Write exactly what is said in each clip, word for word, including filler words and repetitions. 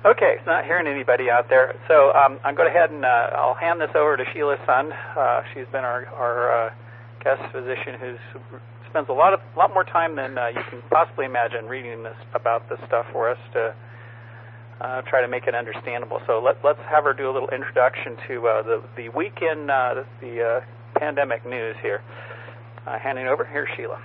Okay, not hearing anybody out there. So um, I'm going to go ahead and uh, I'll hand this over to Sheila Sun. Uh, she's been our, our uh, guest physician who spends a lot of lot more time than uh, you can possibly imagine reading this about this stuff for us to uh, try to make it understandable. So let, let's have her do a little introduction to uh, the the week in uh, the uh, pandemic news here. Uh, handing over here, Sheila.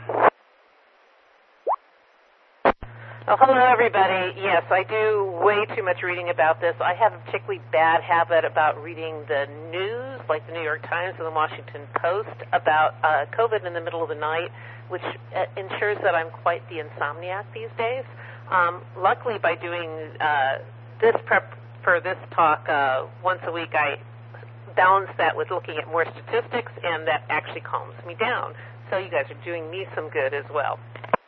Oh, hello, everybody. Yes, I do way too much reading about this. I have a particularly bad habit about reading the news, like the New York Times and the Washington Post, about uh, COVID in the middle of the night, which uh, ensures that I'm quite the insomniac these days. Um, luckily, by doing uh, this prep for this talk uh, once a week, I balance that with looking at more statistics, and that actually calms me down. So you guys are doing me some good as well.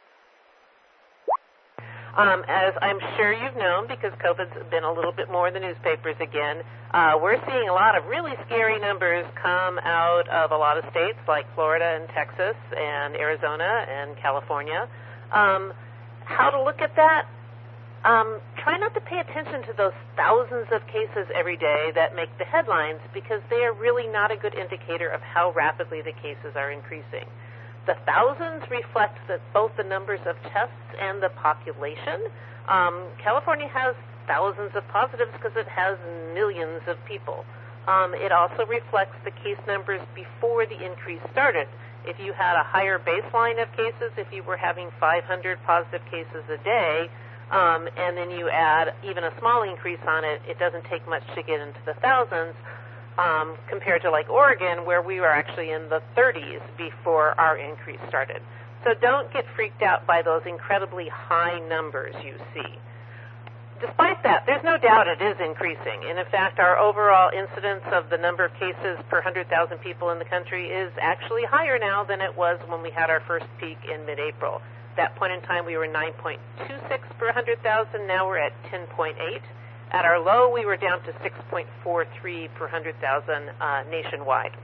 Um, as I'm sure you've known, because COVID's been a little bit more in the newspapers again, uh, we're seeing a lot of really scary numbers come out of a lot of states like Florida and Texas and Arizona and California. Um, how to look at that? Um, try not to pay attention to those thousands of cases every day that make the headlines, because they are really not a good indicator of how rapidly the cases are increasing. The thousands reflect that both the numbers of tests and the population. Um, California has thousands of positives because it has millions of people. Um, it also reflects the case numbers before the increase started. If you had a higher baseline of cases, if you were having five hundred positive cases a day, um, and then you add even a small increase on it, it doesn't take much to get into the thousands. Um, compared to like Oregon, where we were actually in the thirties before our increase started. So don't get freaked out by those incredibly high numbers you see. Despite that, there's no doubt it is increasing. And in fact, our overall incidence of the number of cases per one hundred thousand people in the country is actually higher now than it was when we had our first peak in mid-April. At that point in time, we were nine point two six per one hundred thousand. Now we're at ten point eight. At our low, we were down to six point four three per one hundred thousand uh, nationwide.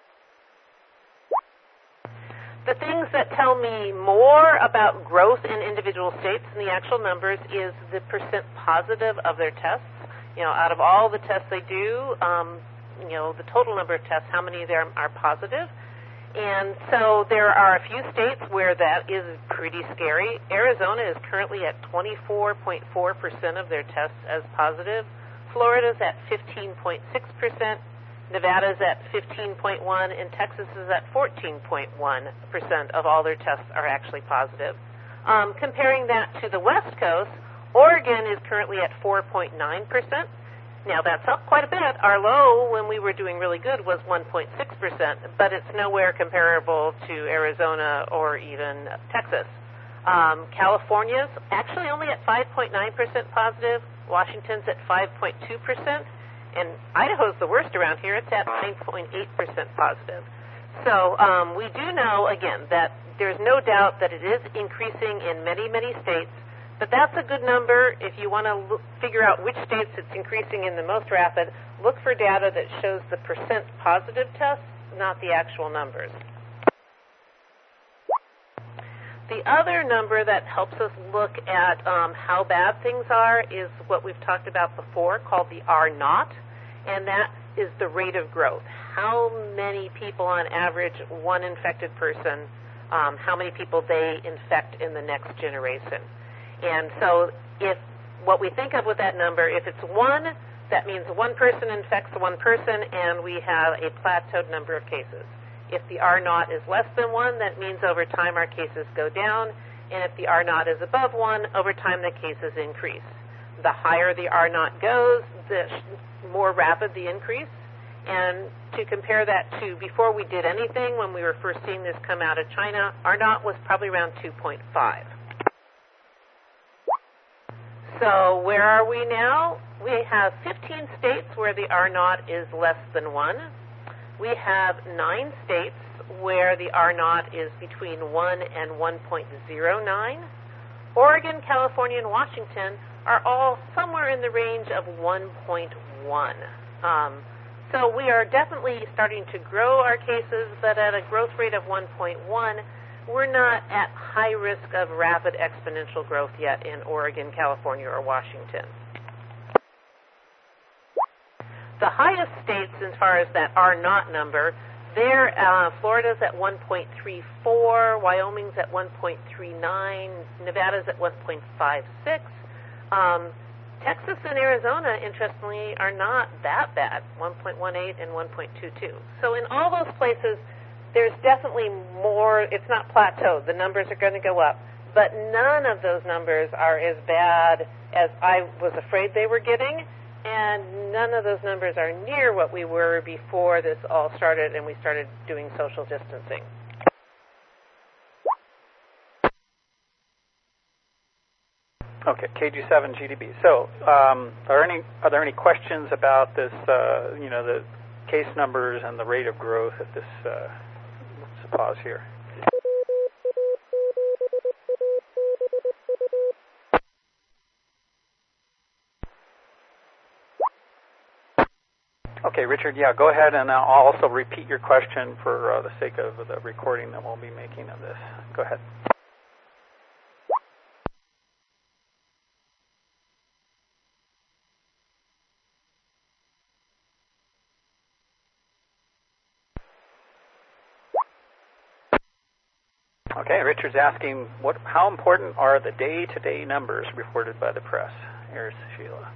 The things that tell me more about growth in individual states than the actual numbers is the percent positive of their tests. You know, out of all the tests they do, um, you know, the total number of tests, how many of them are positive. And so there are a few states where that is pretty scary. Arizona is currently at twenty-four point four percent of their tests as positive. Florida's at fifteen point six percent. Nevada's at fifteen point one, and Texas is at fourteen point one percent of all their tests are actually positive. Um, comparing that to the West Coast, Oregon is currently at four point nine percent. Now, that's up quite a bit. Our low, when we were doing really good, was one point six percent, but it's nowhere comparable to Arizona or even Texas. Um, California's actually only at five point nine percent positive. Washington's at five point two percent. And Idaho's the worst around here. It's at nine point eight percent positive. So um, we do know, again, that there's no doubt that it is increasing in many, many states. But that's a good number. If you want to look, figure out which states it's increasing in the most rapid, look for data that shows the percent positive tests, not the actual numbers. The other number that helps us look at um, how bad things are is what we've talked about before, called the R naught, and that is the rate of growth. How many people on average, one infected person, um, how many people they infect in the next generation. And so if what we think of with that number, if it's one, that means one person infects one person and we have a plateaued number of cases. If the R naught is less than one, that means over time our cases go down. And if the R naught is above one, over time the cases increase. The higher the R naught goes, the more rapid the increase. And to compare that to before we did anything, when we were first seeing this come out of China, R naught was probably around two point five. So where are we now? We have fifteen states where the R naught is less than one. We have nine states where the R naught is between one and one point zero nine. Oregon, California, and Washington are all somewhere in the range of one point one. Um, so we are definitely starting to grow our cases, but at a growth rate of one point one, we're not at high risk of rapid exponential growth yet in Oregon, California, or Washington. the highest states as far as that are not number, there, uh, Florida's at one point three four, Wyoming's at one point three nine, Nevada's at one point five six. Um, Texas and Arizona, interestingly, are not that bad, one point one eight and one point two two. So in all those places, there's definitely more. It's not plateaued. The numbers are going to go up. But none of those numbers are as bad as I was afraid they were getting, and none of those numbers are near what we were before this all started and we started doing social distancing. Okay, K G seven G D B. So, um, are any are there any questions about this? Uh, you know, the case numbers and the rate of growth at this? Uh, let's pause here. Okay, Richard, yeah, go ahead, and I'll also repeat your question for uh, the sake of the recording that we'll be making of this. Go ahead. Okay, Richard's asking, what, how important are the day-to-day numbers reported by the press? Here's Sheila.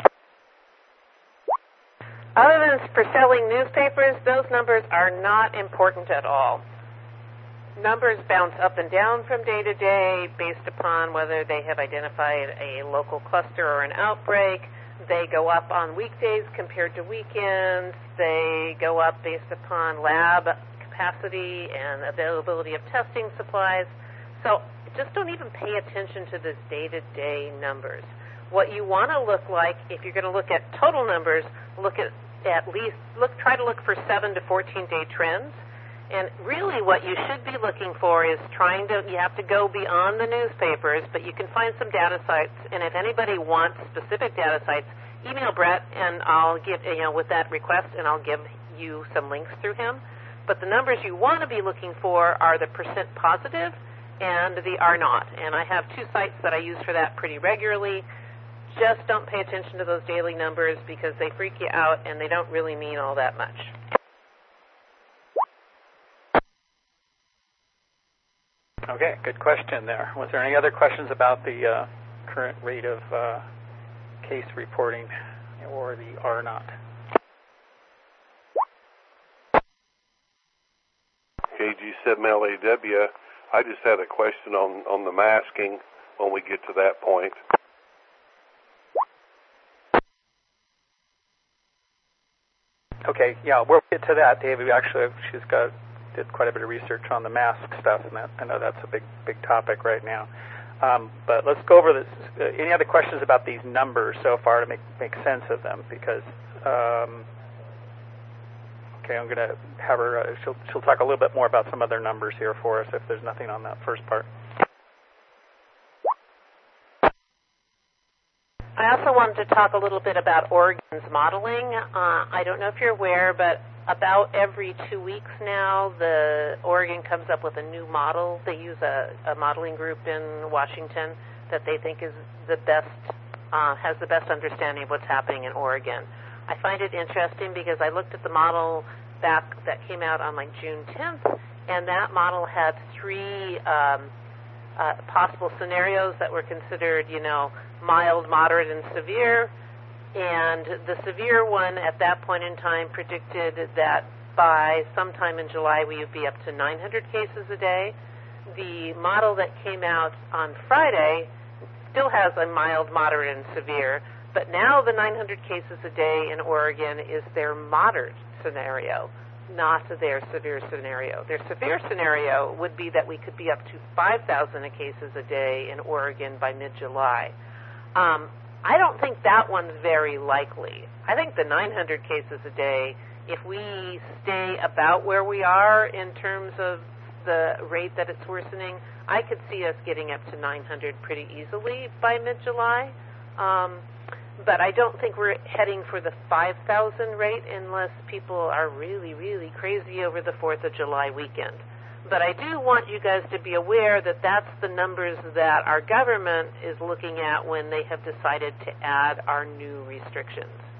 Other than for selling newspapers, those numbers are not important at all. Numbers bounce up and down from day to day based upon whether they have identified a local cluster or an outbreak. They go up on weekdays compared to weekends. They go up based upon lab capacity and availability of testing supplies. So just don't even pay attention to the day-to-day numbers. What you want to look like, if you're going to look at total numbers, look at at least, look, try to look for seven to fourteen day trends. And really what you should be looking for is trying to, you have to go beyond the newspapers, but you can find some data sites. And if anybody wants specific data sites, email Brett and I'll give, you know, with that request, and I'll give you some links through him. But the numbers you want to be looking for are the percent positive and the are not. And I have two sites that I use for that pretty regularly. Just don't pay attention to those daily numbers because they freak you out and they don't really mean all that much. Okay, good question there. Was there any other questions about the uh, current rate of uh, case reporting or the R naught? K G seven L A W, I just had a question on, on the masking when we get to that point. Okay, yeah, we'll get to that. David, actually, she's got did quite a bit of research on the mask stuff, and that, I know that's a big, big topic right now. Um, but let's go over this. Uh, any other questions about these numbers so far to make make sense of them? Because um, okay, I'm going to have her. Uh, she'll she'll talk a little bit more about some other numbers here for us if there's nothing on that first part. I also wanted to talk a little bit about Oregon's modeling. Uh, I don't know if you're aware, but about every two weeks now, the Oregon comes up with a new model. They use a, a modeling group in Washington that they think is the best, uh, has the best understanding of what's happening in Oregon. I find it interesting because I looked at the model back that came out on like June tenth, and that model had three um, uh, possible scenarios that were considered, you know, mild, moderate, and severe. And the severe one at that point in time predicted that by sometime in July we would be up to nine hundred cases a day. The model that came out on Friday still has a mild, moderate, and severe, but now the nine hundred cases a day in Oregon is their moderate scenario, not their severe scenario. Their severe scenario would be that we could be up to five thousand cases a day in Oregon by mid-July. Um, I don't think that one's very likely. I think the nine hundred cases a day, if we stay about where we are in terms of the rate that it's worsening, I could see us getting up to nine hundred pretty easily by mid-July. Um, but I don't think we're heading for the five thousand rate unless people are really, really crazy over the fourth of July weekend. But I do want you guys to be aware that that's the numbers that our government is looking at when they have decided to add our new restrictions.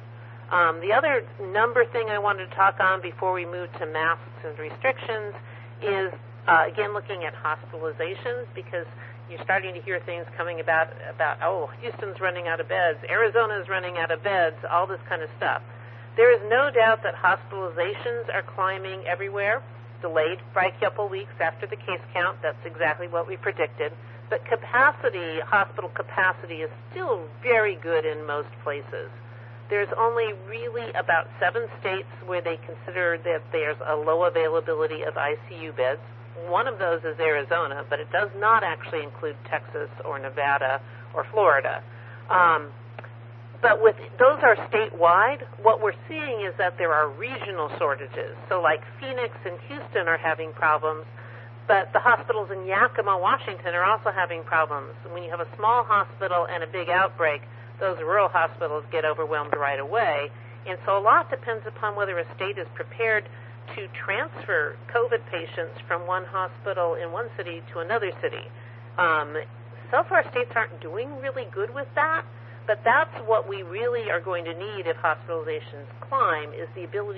Um, the other number thing I wanted to talk on before we move to masks and restrictions is, uh, again, looking at hospitalizations, because you're starting to hear things coming about, about, oh, Houston's running out of beds, Arizona's running out of beds, all this kind of stuff. There is no doubt that hospitalizations are climbing everywhere, delayed by a couple weeks after the case count. That's exactly what we predicted. But capacity, hospital capacity, is still very good in most places. There's only really about seven states where they consider that there's a low availability of I C U beds. One of those is Arizona, but it does not actually include Texas or Nevada or Florida. Um, but with those are statewide. What we're seeing is that there are regional shortages. So like Phoenix and Houston are having problems, but the hospitals in Yakima, Washington are also having problems. When you have a small hospital and a big outbreak, those rural hospitals get overwhelmed right away. And so a lot depends upon whether a state is prepared to transfer COVID patients from one hospital in one city to another city. Um, so far, states aren't doing really good with that, but that's what we really are going to need if hospitalizations climb, is the ability.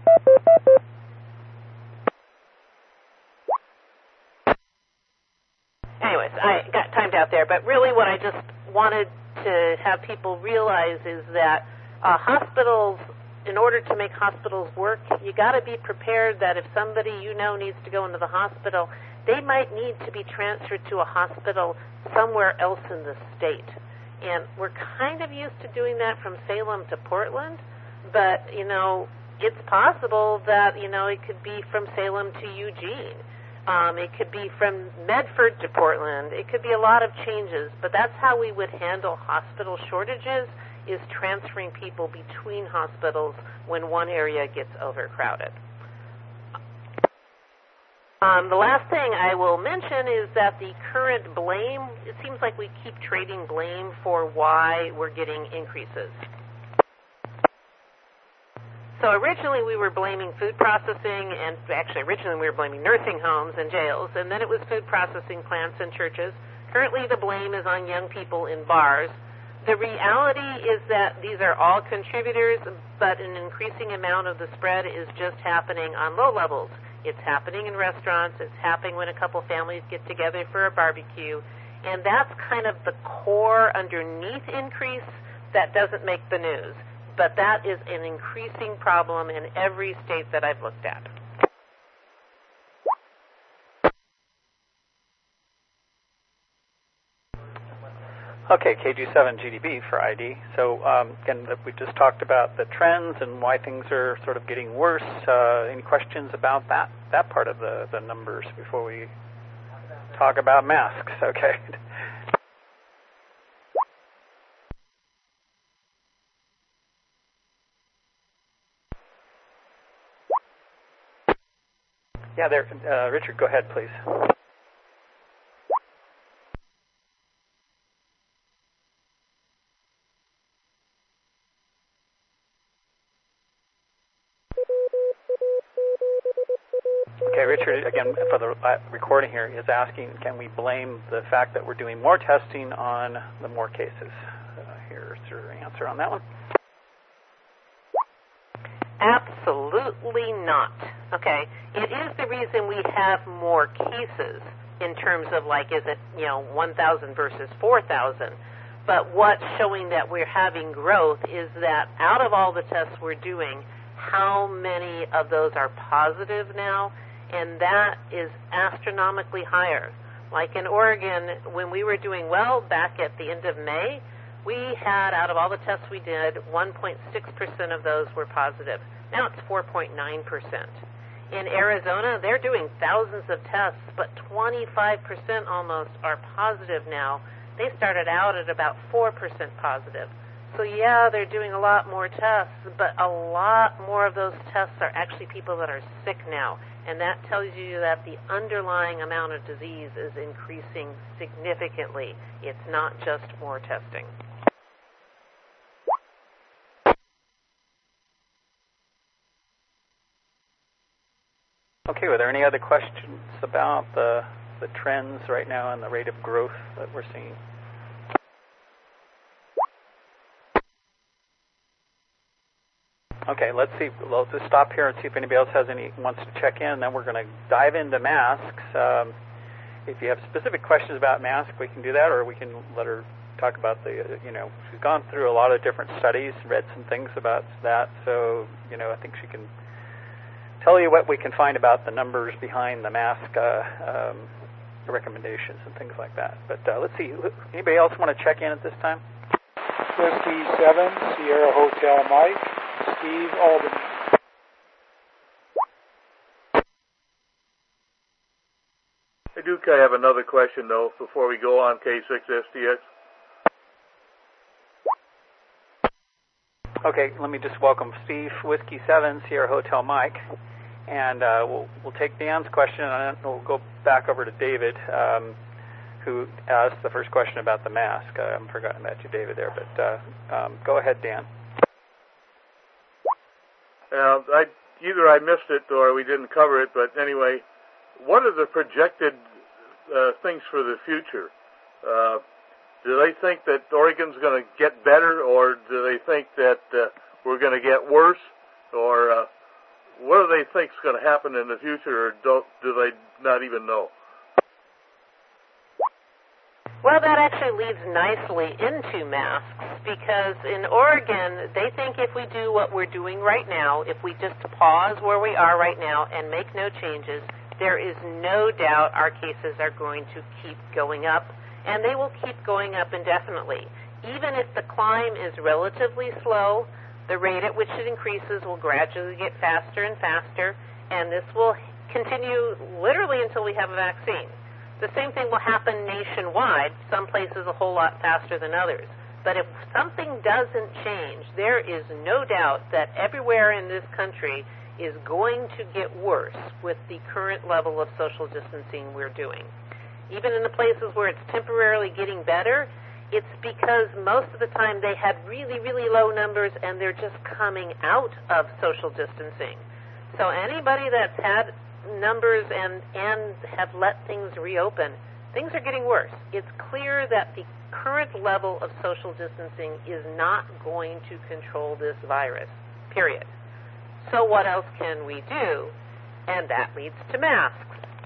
Anyways, I got timed out there, but really what I just wanted to have people realize is that uh, hospitals, in order to make hospitals work, you got to be prepared that if somebody you know needs to go into the hospital, they might need to be transferred to a hospital somewhere else in the state. And we're kind of used to doing that from Salem to Portland, but, you know, it's possible that, you know, it could be from Salem to Eugene. Um, it could be from Medford to Portland. It could be a lot of changes, but that's how we would handle hospital shortages, is transferring people between hospitals when one area gets overcrowded. Um, the last thing I will mention is that the current blame, it seems like we keep trading blame for why we're getting increases. So originally we were blaming food processing, and actually originally we were blaming nursing homes and jails, and then it was food processing plants and churches. Currently the blame is on young people in bars. The reality is that these are all contributors, but an increasing amount of the spread is just happening on low levels. It's happening in restaurants. It's happening when a couple families get together for a barbecue. And that's kind of the core underneath increase that doesn't make the news. But that is an increasing problem in every state that I've looked at. Okay, K G seven G D B for I D. So um, again, we just talked about the trends and why things are sort of getting worse. Uh, any questions about that that part of the, the numbers before we talk about masks? Okay. Yeah, there, uh, Richard, go ahead, please. Okay, Richard, again, for the recording here, is asking, can we blame the fact that we're doing more testing on the more cases? Uh, here's your answer on that one. Absolutely not. Okay, it is the reason we have more cases in terms of, like, is it, you know, one thousand versus four thousand. But what's showing that we're having growth is that out of all the tests we're doing, how many of those are positive now? And that is astronomically higher. Like in Oregon, when we were doing well back at the end of May, we had, out of all the tests we did, one point six percent of those were positive. Now it's four point nine percent. In Arizona, they're doing thousands of tests, but twenty-five percent almost are positive now. They started out at about four percent positive. So yeah, they're doing a lot more tests, but a lot more of those tests are actually people that are sick now. And that tells you that the underlying amount of disease is increasing significantly. It's not just more testing. Okay, were there any other questions about the, the trends right now and the rate of growth that we're seeing? Okay, let's see. Let's just stop here and see if anybody else has any wants to check in. And then we're going to dive into masks. Um, if you have specific questions about masks, we can do that, or we can let her talk about the. You know, she's gone through a lot of different studies, read some things about that. So, you know, I think she can tell you what we can find about the numbers behind the mask uh, um, recommendations and things like that. But uh, let's see. Anybody else want to check in at this time? Whiskey seven, Sierra Hotel Mike, Steve Albany. I do kind of have another question, though, before we go on K six S T X. Okay, let me just welcome Steve, Whiskey seven, Sierra Hotel Mike. And uh, we'll, we'll take Dan's question, and then we'll go back over to David, um, who asked the first question about the mask. I haven't forgotten about you, David, there, but uh, um, go ahead, Dan. Uh, I, either I missed it or we didn't cover it, but anyway, what are the projected uh, things for the future? Uh, do they think that Oregon's going to get better, or do they think that uh, we're going to get worse, or uh, what do they think is going to happen in the future, or don't, do they not even know? Well, that actually leads nicely into masks, because in Oregon, they think if we do what we're doing right now, if we just pause where we are right now and make no changes, there is no doubt our cases are going to keep going up, and they will keep going up indefinitely. Even if the climb is relatively slow, the rate at which it increases will gradually get faster and faster, and this will continue literally until we have a vaccine. The same thing will happen nationwide, some places a whole lot faster than others. But if something doesn't change, there is no doubt that everywhere in this country is going to get worse with the current level of social distancing we're doing. Even in the places where it's temporarily getting better, it's because most of the time they had really, really low numbers and they're just coming out of social distancing. So anybody that's had numbers and, and have let things reopen, things are getting worse. It's clear that the current level of social distancing is not going to control this virus, period. So what else can we do? And that leads to masks.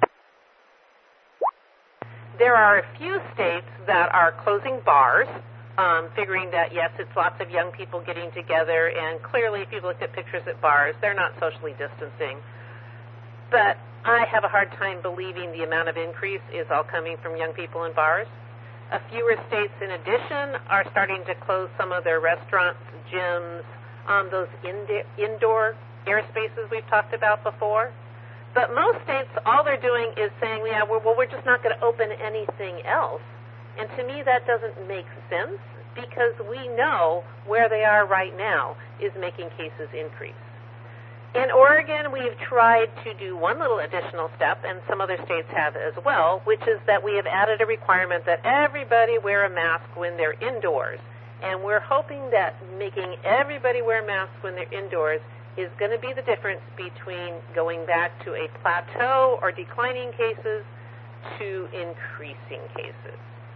There are a few states that are closing bars, um, figuring that, yes, it's lots of young people getting together, and clearly if you've looked at pictures at bars, they're not socially distancing. But I have a hard time believing the amount of increase is all coming from young people in bars. A fewer states, in addition, are starting to close some of their restaurants, gyms, um, those ind- indoor airspaces we've talked about before. But most states, all they're doing is saying, yeah, we're, well, we're just not going to open anything else. And to me, that doesn't make sense, because we know where they are right now is making cases increase. In Oregon, we've tried to do one little additional step, and some other states have as well, which is that we have added a requirement that everybody wear a mask when they're indoors. And we're hoping that making everybody wear masks when they're indoors is going to be the difference between going back to a plateau or declining cases to increasing cases.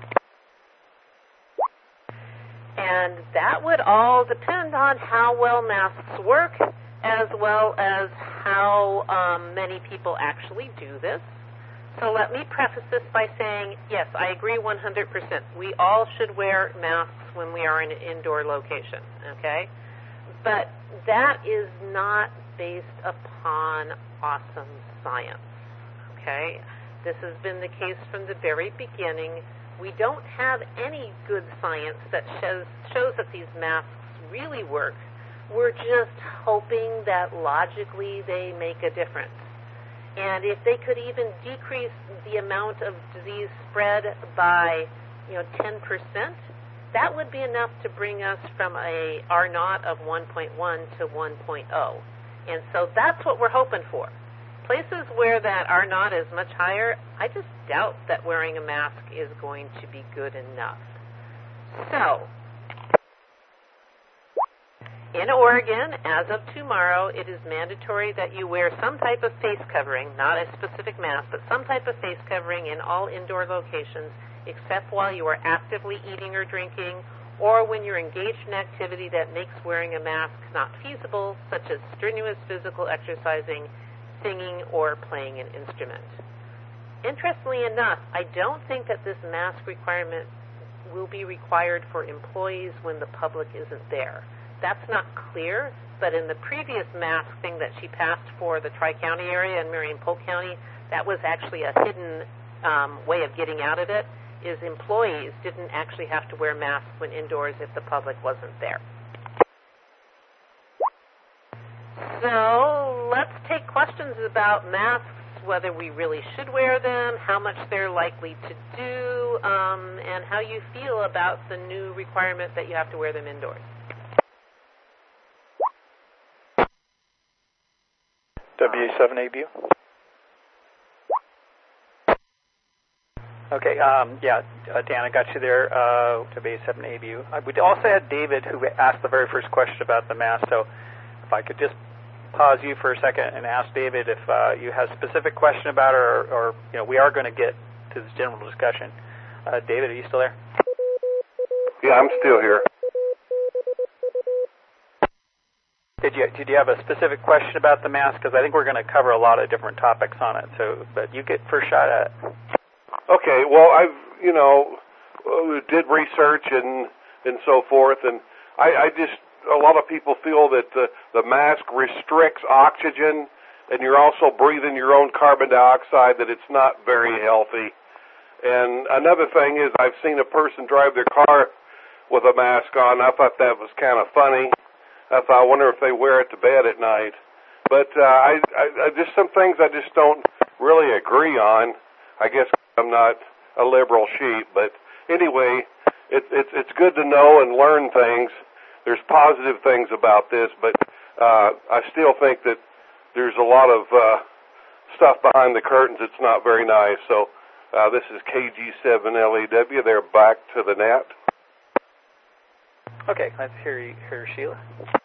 And that would all depend on how well masks work, as well as how um, many people actually do this. So let me preface this by saying, yes, I agree one hundred percent. We all should wear masks when we are in an indoor location, okay? But that is not based upon awesome science, okay? This has been the case from the very beginning. We don't have any good science that shows, shows that these masks really work. We're just hoping that logically they make a difference. And if they could even decrease the amount of disease spread by, you know, ten percent, that would be enough to bring us from a R naught of one point one to one point oh. And so that's what we're hoping for. Places where that R naught is much higher, I just doubt that wearing a mask is going to be good enough. So, in Oregon, as of tomorrow, it is mandatory that you wear some type of face covering, not a specific mask, but some type of face covering in all indoor locations, except while you are actively eating or drinking, or when you're engaged in activity that makes wearing a mask not feasible, such as strenuous physical exercising, singing, or playing an instrument. Interestingly enough, I don't think that this mask requirement will be required for employees when the public isn't there. That's not clear, but in the previous mask thing that she passed for the Tri-County area in Marion-Polk County, that was actually a hidden um, way of getting out of it, is employees didn't actually have to wear masks when indoors if the public wasn't there. So let's take questions about masks, whether we really should wear them, how much they're likely to do, um, and how you feel about the new requirement that you have to wear them indoors. W seven A B U. Okay, um, yeah, uh, Dan, I got you there, uh, W seven A B U. Uh, we also had David who asked the very first question about the mask, so if I could just pause you for a second and ask David if uh, you have a specific question about it, or, or you know, we are going to get to this general discussion. Uh, David, are you still there? Yeah, I'm still here. Did you did you have a specific question about the mask? Because I think we're going to cover a lot of different topics on it. So, but you get first shot at it. Okay. Well, I've you know did research and and so forth, and I, I just a lot of people feel that the the mask restricts oxygen, and you're also breathing your own carbon dioxide. That it's not very healthy. And another thing is, I've seen a person drive their car with a mask on. I thought that was kind of funny. I thought, I wonder if they wear it to bed at night. But uh, I, I, I just some things I just don't really agree on. I guess I'm not a liberal sheep, but anyway, it's it's it's good to know and learn things. There's positive things about this, but uh, I still think that there's a lot of uh, stuff behind the curtains that's not very nice. So uh, this is K G seven L A W. They're back to the net. Okay, let's hear you, hear Sheila.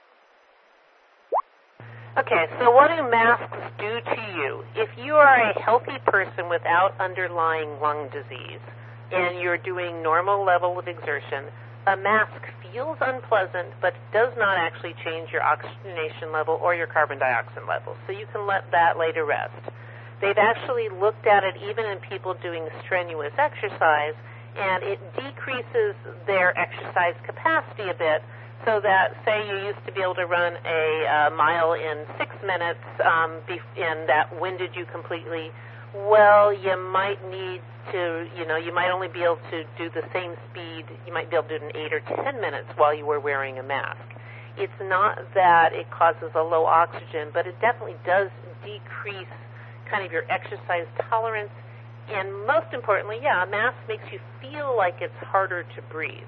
Okay, so what do masks do to you? If you are a healthy person without underlying lung disease and you're doing normal level of exertion, a mask feels unpleasant but does not actually change your oxygenation level or your carbon dioxide level, so you can let that lay to rest. They've actually looked at it even in people doing strenuous exercise, and it decreases their exercise capacity a bit, so that, say, you used to be able to run a uh, mile in six minutes, um, and that winded you completely. Well, you might need to, you know, you might only be able to do the same speed. You might be able to do it in eight or ten minutes while you were wearing a mask. It's not that it causes a low oxygen, but it definitely does decrease kind of your exercise tolerance. And most importantly, yeah, a mask makes you feel like it's harder to breathe.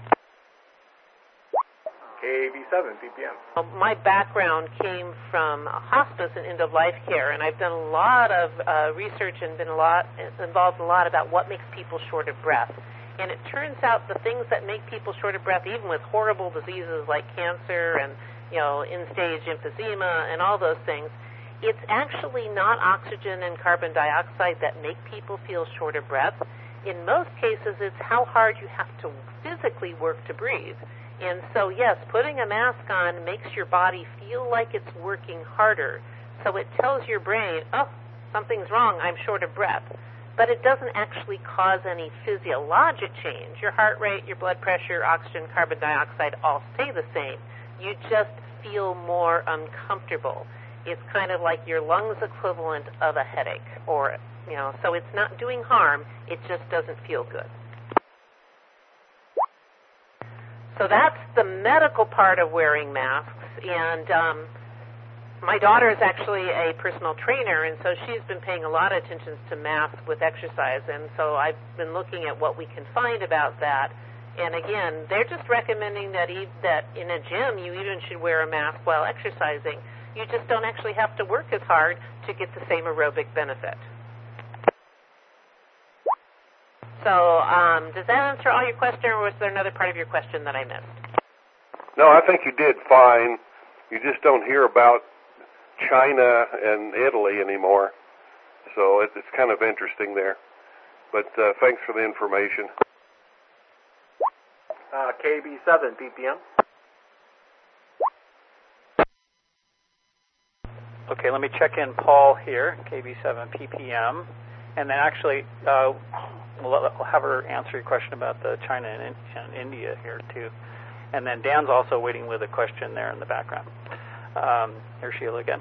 K B seven, P P M. Well, my background came from hospice and end-of-life care, and I've done a lot of uh, research and been a lot involved in a lot about what makes people short of breath. And it turns out the things that make people short of breath, even with horrible diseases like cancer and, you know, end-stage emphysema and all those things, it's actually not oxygen and carbon dioxide that make people feel short of breath. In most cases, it's how hard you have to physically work to breathe. And so, yes, putting a mask on makes your body feel like it's working harder. So it tells your brain, oh, something's wrong, I'm short of breath. But it doesn't actually cause any physiologic change. Your heart rate, your blood pressure, oxygen, carbon dioxide all stay the same. You just feel more uncomfortable. It's kind of like your lungs equivalent of a headache, or, you know, so it's not doing harm, it just doesn't feel good. So that's the medical part of wearing masks, and um, my daughter is actually a personal trainer, and so she's been paying a lot of attention to masks with exercise, and so I've been looking at what we can find about that. And again, they're just recommending that, e- that in a gym you even should wear a mask while exercising. You just don't actually have to work as hard to get the same aerobic benefit. So um, does that answer all your question, or was there another part of your question that I missed? No, I think you did fine. You just don't hear about China and Italy anymore. So it, it's kind of interesting there. But uh, thanks for the information. Uh, K B seven P P M. Okay, let me check in Paul here, K B seven P P M. And then actually, uh, we'll, we'll have her answer your question about the China and, and India here, too. And then Dan's also waiting with a question there in the background. Um, here's Sheila again.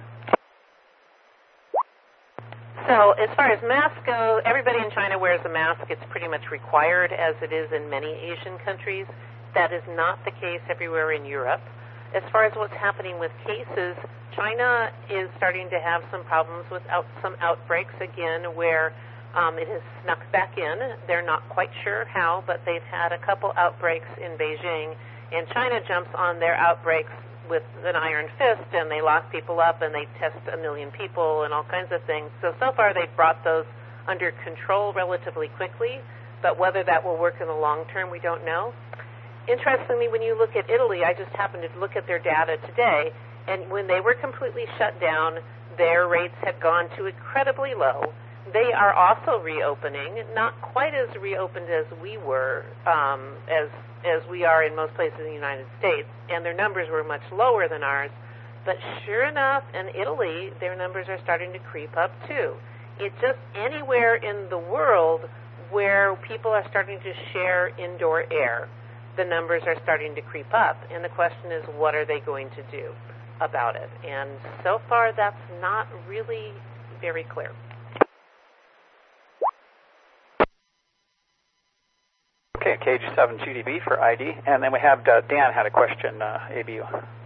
So as far as masks go, everybody in China wears a mask. It's pretty much required, as it is in many Asian countries. That is not the case everywhere in Europe. As far as what's happening with cases, China is starting to have some problems with out, some outbreaks again where um, it has snuck back in. They're not quite sure how, but they've had a couple outbreaks in Beijing, and China jumps on their outbreaks with an iron fist, and they lock people up, and they test a million people and all kinds of things. So, so far they've brought those under control relatively quickly, but whether that will work in the long term, we don't know. Interestingly, when you look at Italy, I just happened to look at their data today, and when they were completely shut down, their rates had gone to incredibly low. They are also reopening, not quite as reopened as we were, um, as as we are in most places in the United States, and their numbers were much lower than ours. But sure enough, in Italy, their numbers are starting to creep up too. It's just anywhere in the world where people are starting to share indoor air, the numbers are starting to creep up. And the question is, what are they going to do about it? And so far, that's not really very clear. Okay, K G seven G D B for I D. And then we have uh, Dan had a question, uh, A B U.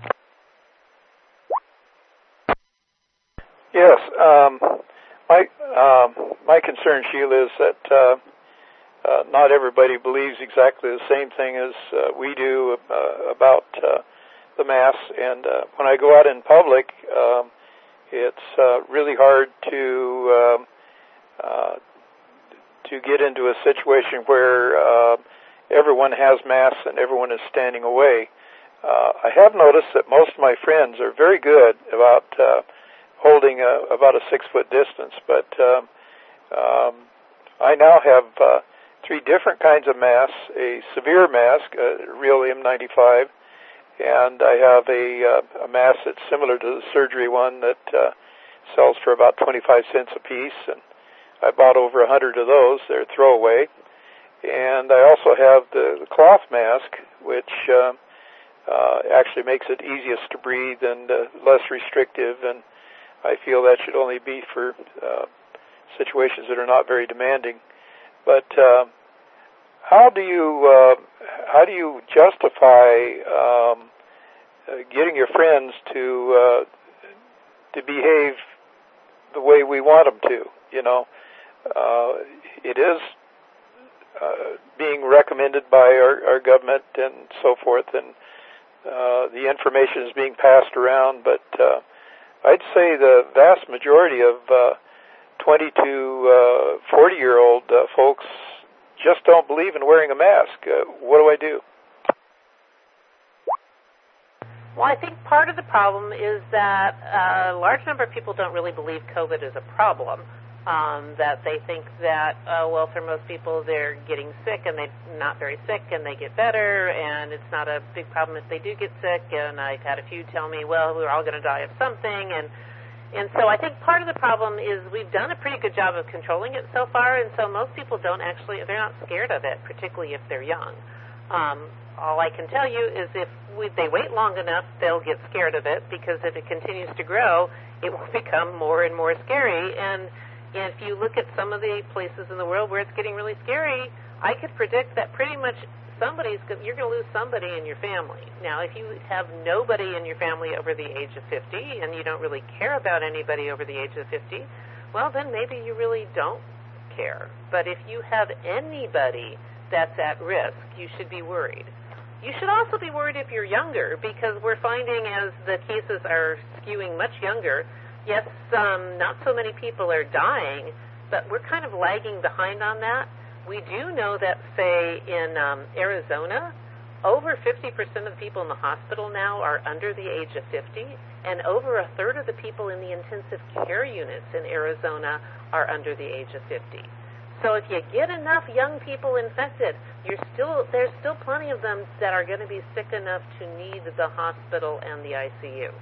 Yes. Um, my um, my concern, Sheila, is that uh, uh, not everybody believes exactly the same thing as uh, we do uh, about uh, the mass. And uh, when I go out in public, um, it's uh, really hard to um, uh, to get into a situation where uh, everyone has masks and everyone is standing away. Uh, I have noticed that most of my friends are very good about uh, holding a, about a six-foot distance, but um, um, I now have uh, three different kinds of masks, a severe mask, a real N ninety-five, and I have a, uh, a mask that's similar to the surgery one that uh, sells for about twenty-five cents a piece, and I bought over a hundred of those. They're throwaway. And I also have the, the cloth mask, which uh, uh, actually makes it easiest to breathe and uh, less restrictive, and I feel that should only be for uh, situations that are not very demanding. But uh, how do you uh, how do you justify um, uh, getting your friends to uh, to behave the way we want them to? You know, uh, it is uh, being recommended by our, our government and so forth, and uh, the information is being passed around. But uh, I'd say the vast majority of uh, twenty to forty year old uh, folks just don't believe in wearing a mask. Uh, what do I do? Well, I think part of the problem is that a large number of people don't really believe COVID is a problem. Um, that they think that, uh, well, for most people, they're getting sick and they're not very sick and they get better, and it's not a big problem if they do get sick. And I've had a few tell me, well, we're all going to die of something. And and so I think part of the problem is we've done a pretty good job of controlling it so far, and so most people don't actually, they're not scared of it, particularly if they're young. Um, all I can tell you is if we, they wait long enough, they'll get scared of it, because if it continues to grow, it will become more and more scary. And And if you look at some of the places in the world where it's getting really scary, I could predict that pretty much somebody's you're going to lose somebody in your family. Now, if you have nobody in your family over the age of fifty and you don't really care about anybody over the age of fifty, well, then maybe you really don't care. But if you have anybody that's at risk, you should be worried. You should also be worried if you're younger, because we're finding as the cases are skewing much younger, yes, um, not so many people are dying, but we're kind of lagging behind on that. We do know that, say, in um, Arizona, over fifty percent of the people in the hospital now are under the age of fifty, and over a third of the people in the intensive care units in Arizona are under the age of fifty. So if you get enough young people infected, you're still there's still plenty of them that are going to be sick enough to need the hospital and the I C U.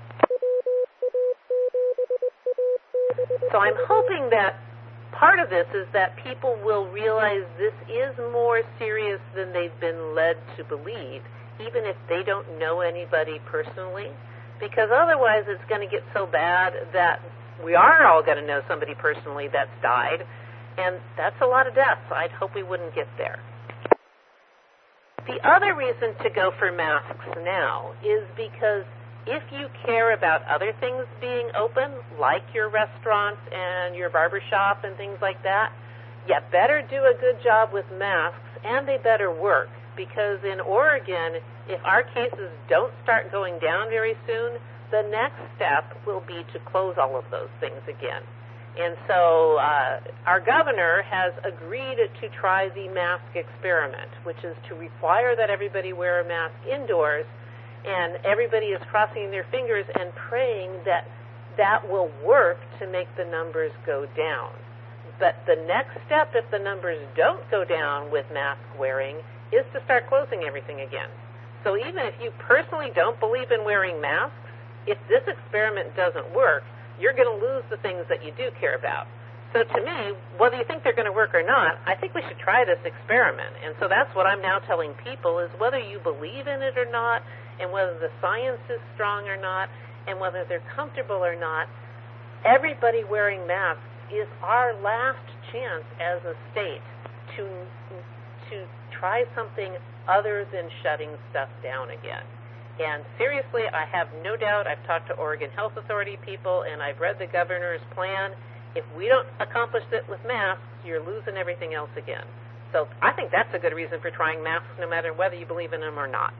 So I'm hoping that part of this is that people will realize this is more serious than they've been led to believe, even if they don't know anybody personally, because otherwise it's going to get so bad that we are all going to know somebody personally that's died, and that's a lot of deaths. I'd hope we wouldn't get there. The other reason to go for masks now is because if you care about other things being open, like your restaurants and your barbershop and things like that, you better do a good job with masks, and they better work. Because in Oregon, if our cases don't start going down very soon, the next step will be to close all of those things again. And so uh, our governor has agreed to try the mask experiment, which is to require that everybody wear a mask indoors, and everybody is crossing their fingers and praying that that will work to make the numbers go down. But the next step, if the numbers don't go down with mask wearing, is to start closing everything again. So even if you personally don't believe in wearing masks, if this experiment doesn't work, you're going to lose the things that you do care about. So to me, whether you think they're going to work or not, I think we should try this experiment. And so that's what I'm now telling people, is whether you believe in it or not, and whether the science is strong or not, and whether they're comfortable or not, everybody wearing masks is our last chance as a state to to try something other than shutting stuff down again. And seriously, I have no doubt, I've talked to Oregon Health Authority people, and I've read the governor's plan. If we don't accomplish it with masks, you're losing everything else again. So I think that's a good reason for trying masks, no matter whether you believe in them or not.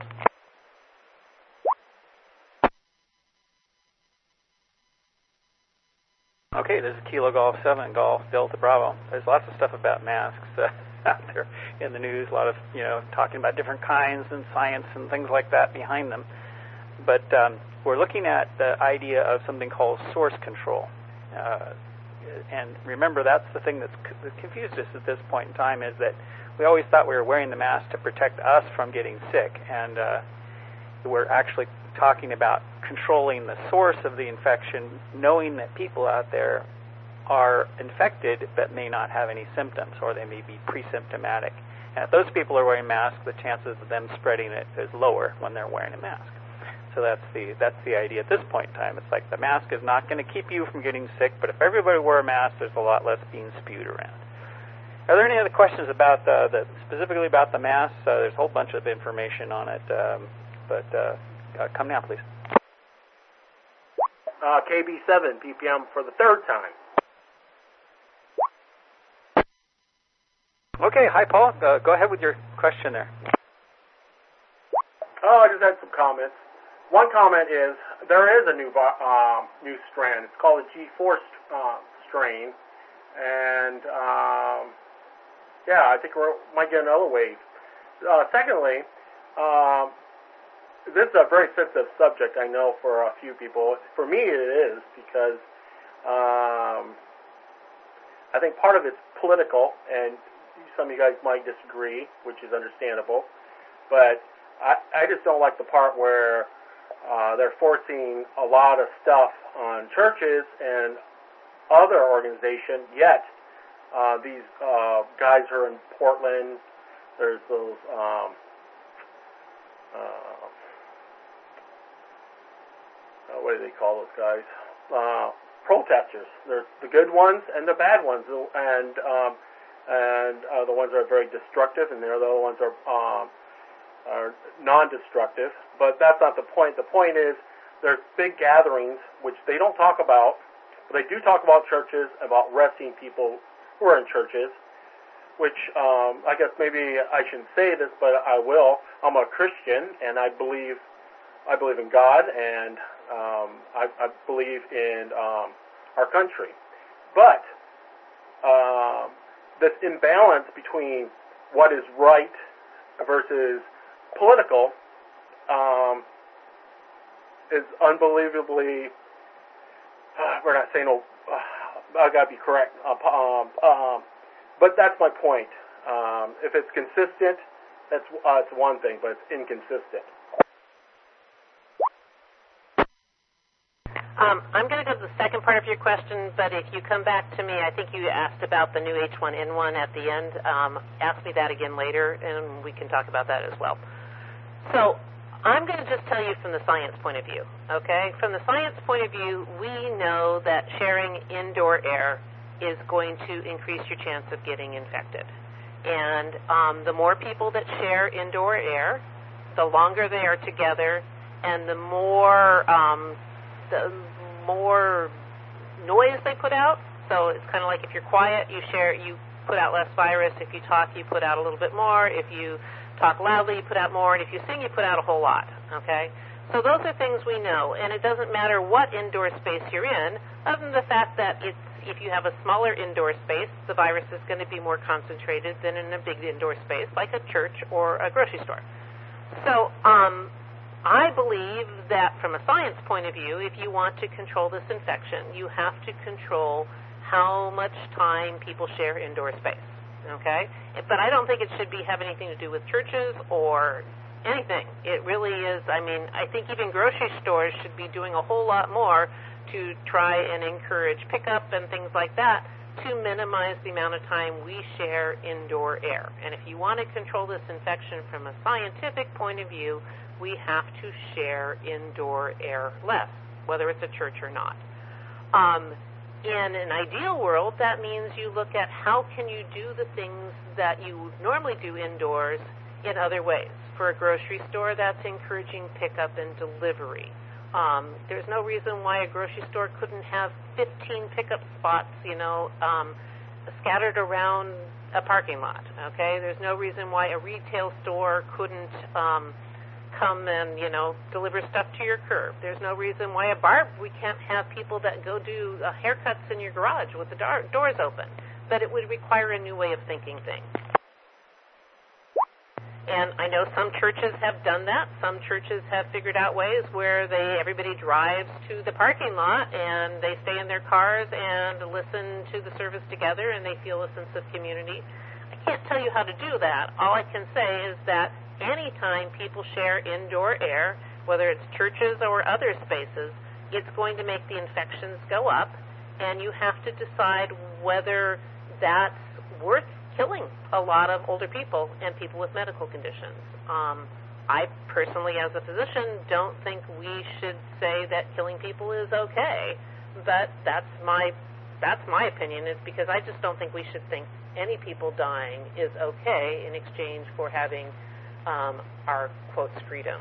Okay, this is Kilo Golf seven, Golf Delta Bravo. There's lots of stuff about masks uh, out there in the news, a lot of, you know, talking about different kinds and science and things like that behind them. But um, we're looking at the idea of something called source control. Uh, and remember, that's the thing that's c- confused us at this point in time, is that we always thought we were wearing the mask to protect us from getting sick. And uh, we're actually talking about controlling the source of the infection, knowing that people out there are infected but may not have any symptoms, or they may be pre-symptomatic. And if those people are wearing masks, the chances of them spreading it is lower when they're wearing a mask. So that's the that's the idea at this point in time. It's like the mask is not going to keep you from getting sick, but if everybody wore a mask, there's a lot less being spewed around. Are there any other questions about the, the specifically about the mask? Uh, there's a whole bunch of information on it, um, but uh, uh, come now, please. Uh, K B seven P P M for the third time. Okay, hi, Paul. Uh, go ahead with your question there. Oh, I just had some comments. One comment is there is a new uh, new strand. It's called a G four uh, strain, and um, yeah, I think we might get another wave. Uh, secondly, um, this is a very sensitive subject, I know, for a few people. For me, it is, because um, I think part of it's political, and some of you guys might disagree, which is understandable. But I, I just don't like the part where uh, they're forcing a lot of stuff on churches and other organizations, yet uh, these uh, guys who are in Portland, there's those... Um, uh, Uh, what do they call those guys? Uh, protesters. There's the good ones and the bad ones, and um, and uh, the ones that are very destructive, and there are the other ones that are, um, are non-destructive. But that's not the point. The point is there's big gatherings which they don't talk about, but they do talk about churches, about arresting people who are in churches. Which um, I guess maybe I shouldn't say this, but I will. I'm a Christian, and I believe I believe in God, and Um, I, I believe in um, our country. But um, this imbalance between what is right versus political um, is unbelievably, uh, we're not saying, oh, uh, I got to be correct, uh, um, um, but that's my point. Um, if it's consistent, that's uh, it's one thing, but it's inconsistent. Um, I'm going to go to the second part of your question, but if you come back to me, I think you asked about the new H one N one at the end. Um, ask me that again later, and we can talk about that as well. So I'm going to just tell you from the science point of view, okay? From the science point of view, we know that sharing indoor air is going to increase your chance of getting infected. And um, the more people that share indoor air, the longer they are together, and the more um, the more noise they put out. So it's kind of like if you're quiet, you share, you put out less virus. If you talk, you put out a little bit more. If you talk loudly, you put out more. And if you sing, you put out a whole lot. Okay. So those are things we know, and it doesn't matter what indoor space you're in, other than the fact that it's, if you have a smaller indoor space, the virus is going to be more concentrated than in a big indoor space, like a church or a grocery store. So um, I believe that from a science point of view, if you want to control this infection, you have to control how much time people share indoor space. Okay? But I don't think it should be have anything to do with churches or anything. It really is, I mean, I think even grocery stores should be doing a whole lot more to try and encourage pickup and things like that to minimize the amount of time we share indoor air. And if you want to control this infection from a scientific point of view, we have to share indoor air less, whether it's a church or not. Um, in an ideal world, that means you look at how can you do the things that you normally do indoors in other ways. For a grocery store, that's encouraging pickup and delivery. Um, there's no reason why a grocery store couldn't have fifteen pickup spots, you know, um, scattered around a parking lot, okay? There's no reason why a retail store couldn't um, come and, you know, deliver stuff to your curb. There's no reason why a bar, we can't have people that go do uh, haircuts in your garage with the door, doors open. But it would require a new way of thinking things. And I know some churches have done that. Some churches have figured out ways where they everybody drives to the parking lot and they stay in their cars and listen to the service together and they feel a sense of community. I can't tell you how to do that. All I can say is that anytime people share indoor air, whether it's churches or other spaces, it's going to make the infections go up, and you have to decide whether that's worth killing a lot of older people and people with medical conditions. Um, I personally, as a physician, don't think we should say that killing people is okay, but that's my that's my opinion, is because I just don't think we should think any people dying is okay in exchange for having um, our, quotes, freedoms.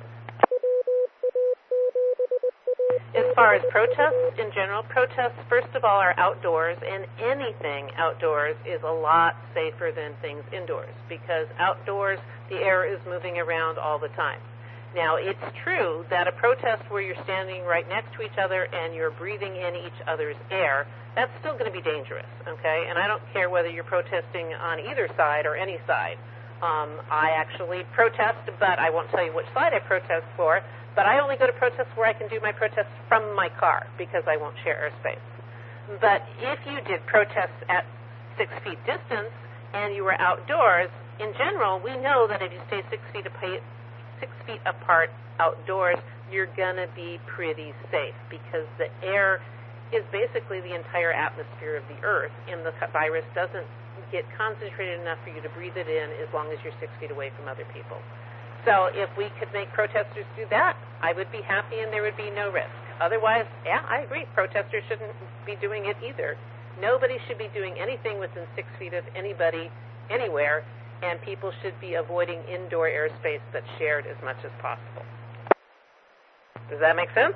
As far as protests in general, protests, first of all, are outdoors, and anything outdoors is a lot safer than things indoors, because outdoors, the air is moving around all the time. Now, it's true that a protest where you're standing right next to each other and you're breathing in each other's air, that's still going to be dangerous, okay? And I don't care whether you're protesting on either side or any side. Um, I actually protest, but I won't tell you which side I protest for. But I only go to protests where I can do my protests from my car because I won't share airspace. But if you did protests at six feet distance and you were outdoors, in general, we know that if you stay six feet apart, six feet apart outdoors, you're going to be pretty safe because the air is basically the entire atmosphere of the Earth, and the virus doesn't get concentrated enough for you to breathe it in as long as you're six feet away from other people. So if we could make protesters do that, I would be happy and there would be no risk. Otherwise, yeah, I agree. Protesters shouldn't be doing it either. Nobody should be doing anything within six feet of anybody, anywhere, and people should be avoiding indoor airspace that's shared as much as possible. Does that make sense?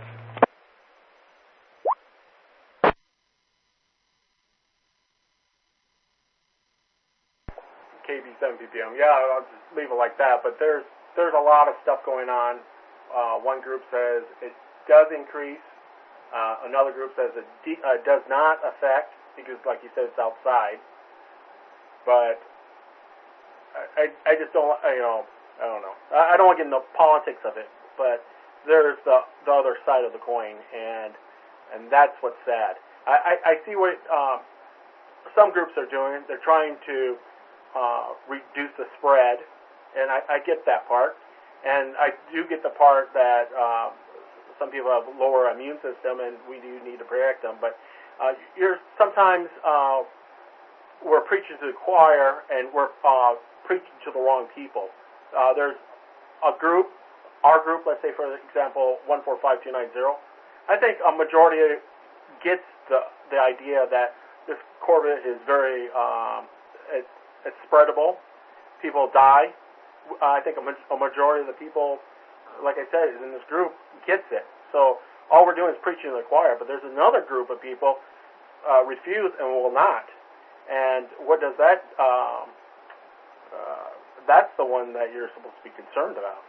K B seven P P M. Yeah, I'll just leave it like that. But there's there's a lot of stuff going on. Uh, one group says it does increase. Uh, another group says it de- uh, does not affect because, like you said, it's outside. But I, I, I just don't, you know, I don't know. I, I don't want to get into the politics of it. But there's the the other side of the coin, and and that's what's sad. I, I, I see what um, some groups are doing. They're trying to uh, reduce the spread, and I, I get that part. And I do get the part that uh, some people have a lower immune system, and we do need to protect them. But uh, you're sometimes uh, we're preaching to the choir, and we're uh, preaching to the wrong people. Uh, there's a group, our group, let's say for example, one four five two nine zero. I think a majority gets the the idea that this COVID is very um, it's, it's spreadable. People die. Uh, I think a, ma- a majority of the people, like I said, is in this group gets it. So all we're doing is preaching to the choir. But there's another group of people uh, refuse and will not. And what does that? Um, uh, that's the one that you're supposed to be concerned about.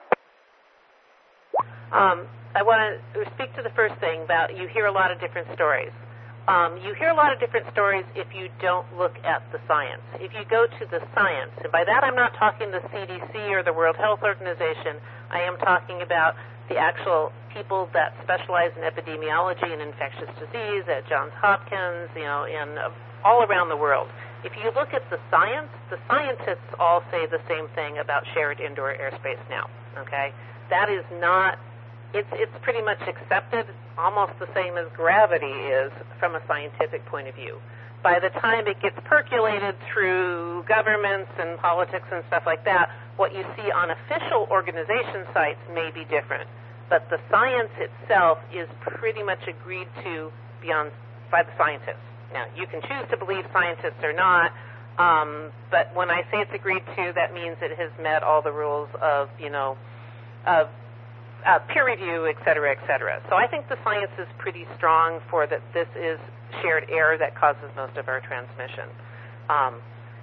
Um, I want to speak to the first thing about you hear a lot of different stories. Um, you hear a lot of different stories if you don't look at the science. If you go to the science, and by that I'm not talking the C D C or the World Health Organization, I am talking about the actual people that specialize in epidemiology and infectious disease at Johns Hopkins, you know, in uh, all around the world. If you look at the science, the scientists all say the same thing about shared indoor airspace now, okay? That is not, it's it's pretty much accepted, almost the same as gravity is from a scientific point of view. By the time it gets percolated through governments and politics and stuff like that, what you see on official organization sites may be different. But the science itself is pretty much agreed to beyond by the scientists. Now, you can choose to believe scientists or not, um, but when I say it's agreed to, that means it has met all the rules of, you know, of Uh, peer review, et cetera, et cetera. So I think the science is pretty strong for that this is shared air that causes most of our transmission. Um,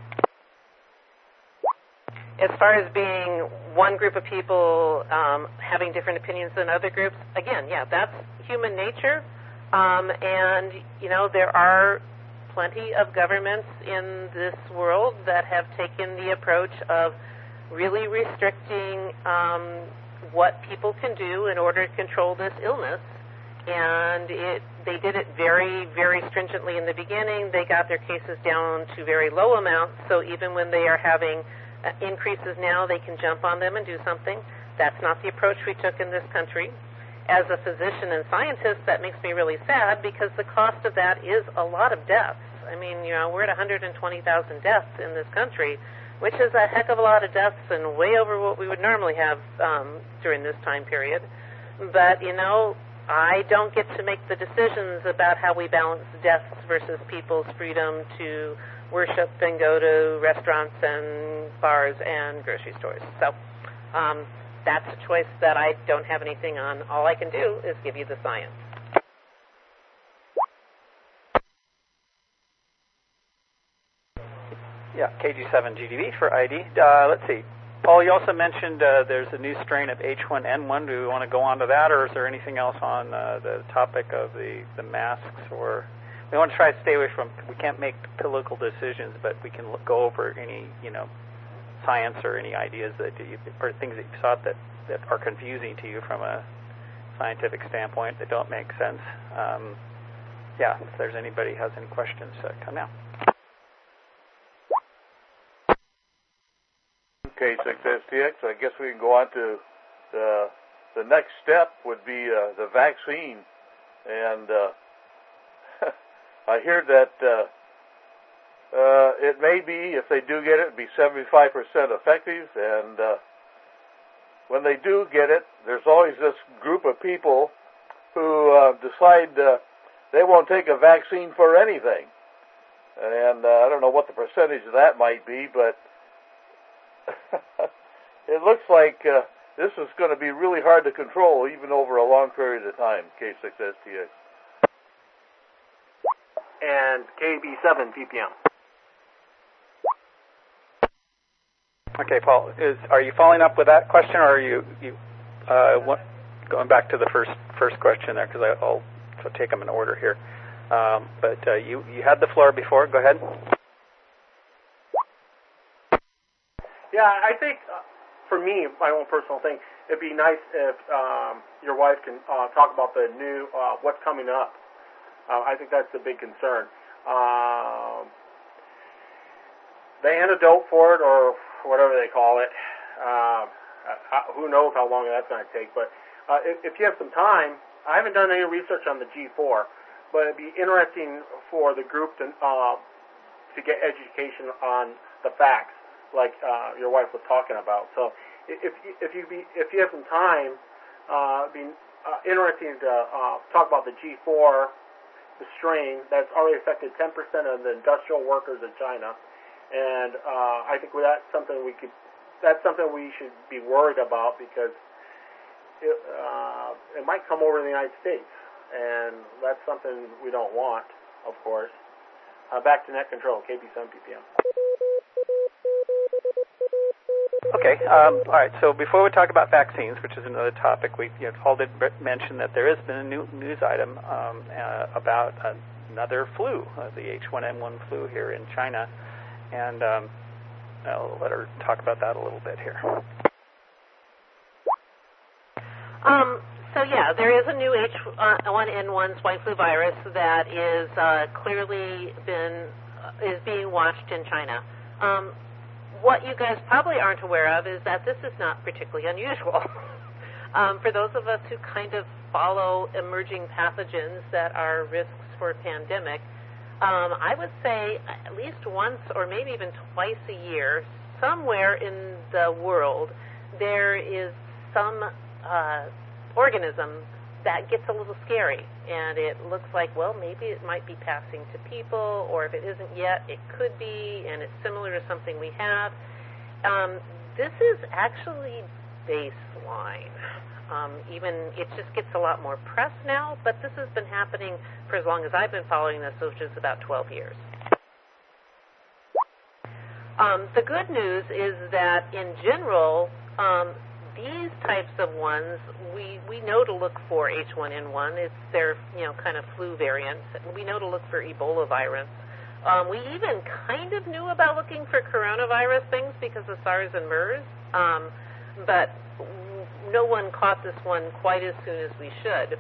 as far as being one group of people um, having different opinions than other groups, again, yeah, that's human nature. Um, and, you know, there are plenty of governments in this world that have taken the approach of really restricting um, what people can do in order to control this illness, and it, they did it very, very stringently in the beginning. They got their cases down to very low amounts, so even when they are having uh, increases now, they can jump on them and do something. That's not the approach we took in this country. As a physician and scientist, that makes me really sad because the cost of that is a lot of deaths. I mean, you know, we're at one hundred twenty thousand deaths in this country, which is a heck of a lot of deaths and way over what we would normally have um, during this time period. But, you know, I don't get to make the decisions about how we balance deaths versus people's freedom to worship and go to restaurants and bars and grocery stores. So um, that's a choice that I don't have anything on. All I can do is give you the science. Yeah, K G seven G D B for I D. Uh, let's see. Paul, you also mentioned uh, there's a new strain of H one N one. Do we want to go on to that, or is there anything else on uh, the topic of the, the masks? Or we want to try to stay away from, we can't make political decisions, but we can look, go over any, you know, science or any ideas that you, or things that you thought that, that are confusing to you from a scientific standpoint that don't make sense. Um, yeah, if there's anybody who has any questions, uh, come now. K six S T X, I guess we can go on to the, the next step would be uh, the vaccine. And uh, I hear that uh, uh, it may be, if they do get it, be seventy-five percent effective. And uh, when they do get it, there's always this group of people who uh, decide uh, they won't take a vaccine for anything. And uh, I don't know what the percentage of that might be, but it looks like uh, this is going to be really hard to control, even over a long period of time, K six S T X. And K B seven P P M. Okay, Paul, is, are you following up with that question, or are you, you uh, what, going back to the first first question there, because I'll, I'll take them in order here. Um, but uh, you, you had the floor before. Go ahead. Yeah, I think uh, for me, my own personal thing, it'd be nice if um, your wife can uh, talk about the new, uh, what's coming up. Uh, I think that's the big concern. Um, the antidote for it, or whatever they call it. Uh, uh, who knows how long that's going to take? But uh, if, if you have some time, I haven't done any research on the G four, but it'd be interesting for the group to uh, to get education on the facts, like uh, your wife was talking about. So if if you be if you have some time, uh, it'd be uh, interesting to uh, talk about the G four, the strain that's already affected ten percent of the industrial workers in China, and uh, I think that's something we could that's something we should be worried about, because It, uh, it might come over to the United States, and that's something we don't want, of course. Uh, back to net control, K B seven P P M. Okay. Um, all right. So before we talk about vaccines, which is another topic, we you know, Paul did mention that there has been a new news item um, uh, about another flu, uh, the H one N one flu here in China, and um, I'll let her talk about that a little bit here. Um, so yeah, there is a new H one N one swine flu virus that is uh, clearly been uh, is being watched in China. Um, what you guys probably aren't aware of is that this is not particularly unusual. um, for those of us who kind of follow emerging pathogens that are risks for a pandemic, um, I would say at least once or maybe even twice a year, somewhere in the world, there is some Uh, organism that gets a little scary, and it looks like, well, maybe it might be passing to people, or if it isn't yet, it could be, and it's similar to something we have. Um, this is actually baseline. Um, even it just gets a lot more press now, but this has been happening for as long as I've been following this, which is about twelve years. Um, the good news is that in general, um, these types of ones, we, we know to look for H one N one. It's their, you know, kind of flu variant. We know to look for Ebola virus. Um, we even kind of knew about looking for coronavirus things because of SARS and MERS, um, but no one caught this one quite as soon as we should.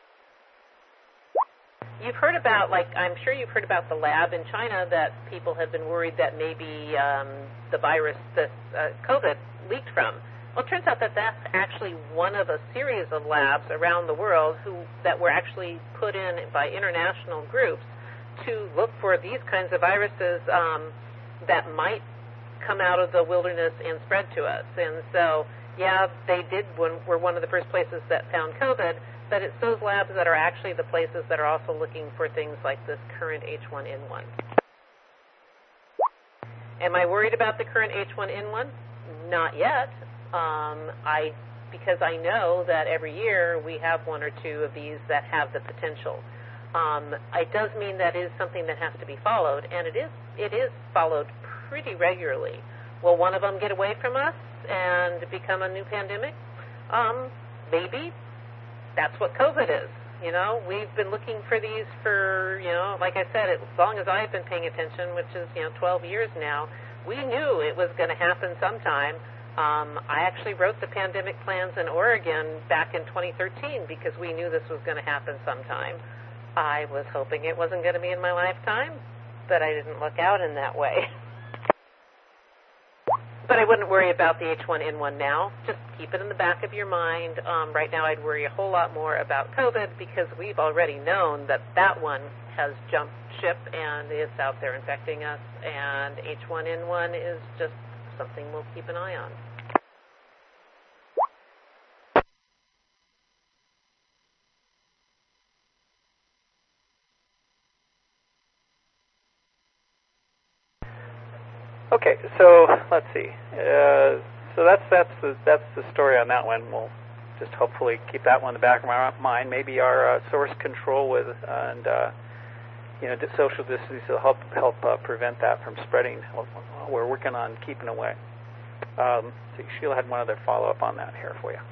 You've heard about, like, I'm sure you've heard about the lab in China that people have been worried that maybe um, the virus that uh, COVID leaked from. Well, it turns out that that's actually one of a series of labs around the world who that were actually put in by international groups to look for these kinds of viruses um, that might come out of the wilderness and spread to us. And so, yeah, they did one, were one of the first places that found COVID, but it's those labs that are actually the places that are also looking for things like this current H one N one. Am I worried about the current H one N one? Not yet. Um, I, because I know that every year we have one or two of these that have the potential. Um, it does mean that is something that has to be followed, and it is it is followed pretty regularly. Will one of them get away from us and become a new pandemic? Um, maybe. That's what COVID is. You know, we've been looking for these for, you know, like I said, as long as I've been paying attention, which is, you know, twelve years now. We knew it was going to happen sometime. Um, I actually wrote the pandemic plans in Oregon back in twenty thirteen because we knew this was going to happen sometime. I was hoping it wasn't going to be in my lifetime, but I didn't look out in that way. But I wouldn't worry about the H one N one now. Just keep it in the back of your mind. Um, right now I'd worry a whole lot more about COVID because we've already known that that one has jumped ship and is out there infecting us, and H one N one is just something we'll keep an eye on. Okay, so let's see. Uh, so that's that's the that's the story on that one. We'll just hopefully keep that one in the back of my mind. Maybe our uh, source control with uh, and uh, you know social distancing will help help uh, prevent that from spreading. We're working on keeping away. Um, so Sheila had one other follow-up on that here for you.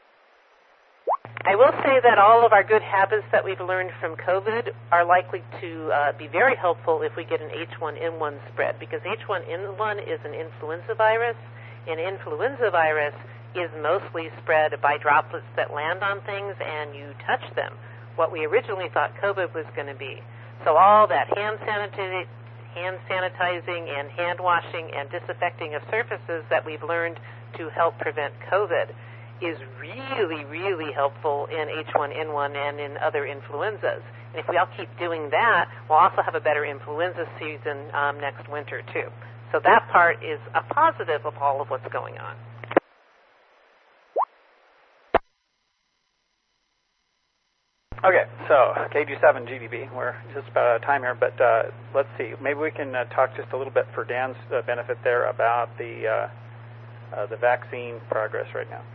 I will say that all of our good habits that we've learned from COVID are likely to uh, be very helpful if we get an H one N one spread, because H one N one is an influenza virus, and influenza virus is mostly spread by droplets that land on things and you touch them, what we originally thought COVID was going to be. So all that hand sanitiza- hand sanitizing and hand washing and disinfecting of surfaces that we've learned to help prevent COVID is really, really helpful in H one N one and in other influenzas. And if we all keep doing that, we'll also have a better influenza season um, next winter, too. So that part is a positive of all of what's going on. Okay, so K G seven G D B, we're just about out of time here, but uh, let's see. Maybe we can uh, talk just a little bit for Dan's uh, benefit there about the uh, uh, the vaccine progress right now.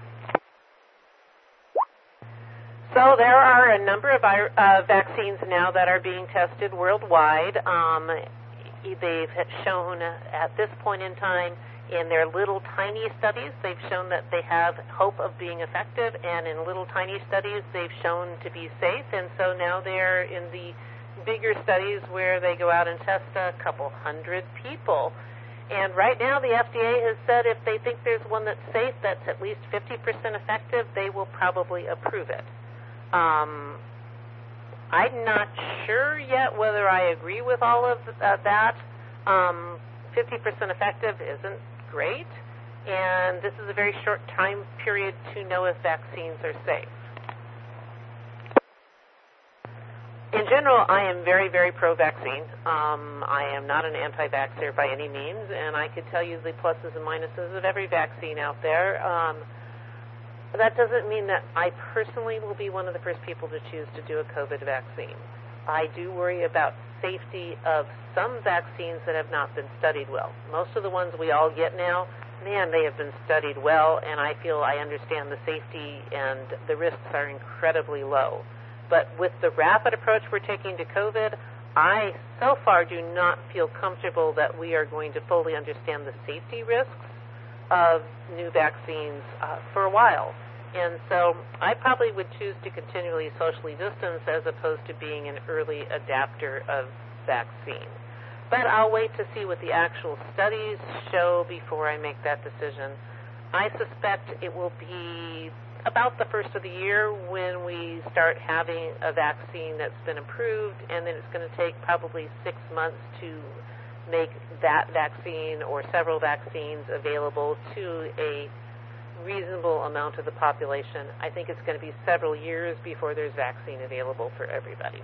So there are a number of uh, vaccines now that are being tested worldwide. Um, they've shown at this point in time in their little tiny studies, they've shown that they have hope of being effective, and in little tiny studies, they've shown to be safe. And so now they're in the bigger studies where they go out and test a couple hundred people. And right now, the F D A has said if they think there's one that's safe, that's at least fifty percent effective, they will probably approve it. Um, I'm not sure yet whether I agree with all of uh, that. Um, fifty percent effective isn't great, and this is a very short time period to know if vaccines are safe. In general, I am very, very pro-vaccine. Um, I am not an anti-vaxxer by any means, and I could tell you the pluses and minuses of every vaccine out there. Um, that doesn't mean that I personally will be one of the first people to choose to do a COVID vaccine. I do worry about safety of some vaccines that have not been studied well. Most of the ones we all get now, man, they have been studied well, and I feel I understand the safety and the risks are incredibly low. But with the rapid approach we're taking to COVID, I so far do not feel comfortable that we are going to fully understand the safety risks of new vaccines uh, for a while. And so I probably would choose to continually socially distance as opposed to being an early adapter of vaccine. But I'll wait to see what the actual studies show before I make that decision. I suspect it will be about the first of the year when we start having a vaccine that's been approved, and then it's going to take probably six months to make that vaccine or several vaccines available to a reasonable amount of the population. I think it's going to be several years before there's vaccine available for everybody.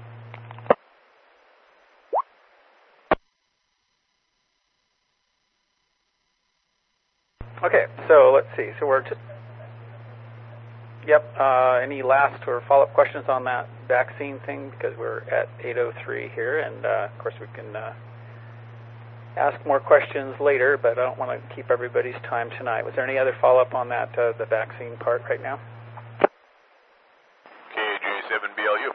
Okay, so let's see. So we're just, yep, uh, any last or follow-up questions on that vaccine thing? Because we're at eight oh three here, and uh, of course we can uh, ask more questions later, but I don't want to keep everybody's time tonight. Was there any other follow-up on that, uh, the vaccine part right now? K J seven B L U.